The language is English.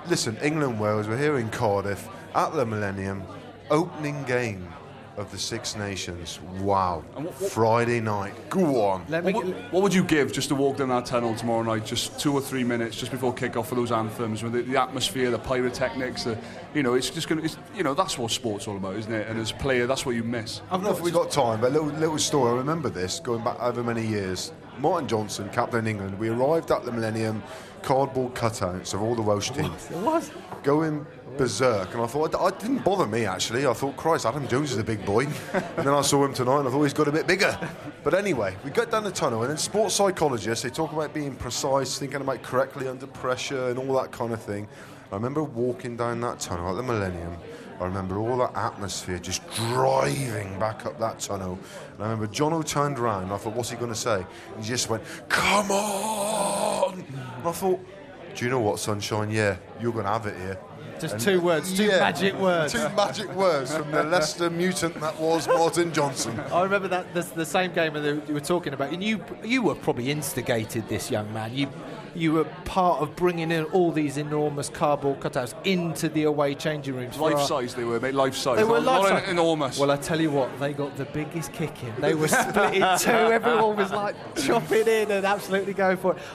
listen, England-Wales, we're here in Cardiff at the Millennium, opening game of the Six Nations. Wow. Friday night. Go on. What would you give just to walk down that tunnel tomorrow night, just 2 or 3 minutes just before kick-off for those anthems, with the atmosphere, the pyrotechnics, it's just going to, that's what sport's all about, isn't it? And as a player, that's what you miss. I don't know if we've got time, but a little story. I remember this, going back over many years. Martin Johnson, captain England, we arrived at the Millennium, cardboard cutouts of all the Welsh teams. It was. Going berserk, and I thought, it didn't bother me actually. I thought, Christ, Adam Jones is a big boy. And then I saw him tonight and I thought he's got a bit bigger. But anyway, we got down the tunnel, and then sports psychologists, they talk about being precise, thinking about correctly under pressure and all that kind of thing. I remember walking down that tunnel at the Millennium. I remember all that atmosphere just driving back up that tunnel. And I remember Jono turned around and I thought, what's he going to say? And he just went, come on! And I thought, do you know what, Sunshine? Yeah, you're going to have it here. Just 2 words, two magic words. 2 magic words from the Leicester mutant that was Martin Johnson. I remember that the same game that you were talking about, and you were probably instigated this, young man. You were part of bringing in all these enormous cardboard cutouts into the away changing rooms. Life-size they were, mate, life-size. They were life-size. Enormous. Well, I tell you what, they got the biggest kick in. They were split in 2. Everyone was like chopping in and absolutely going for it.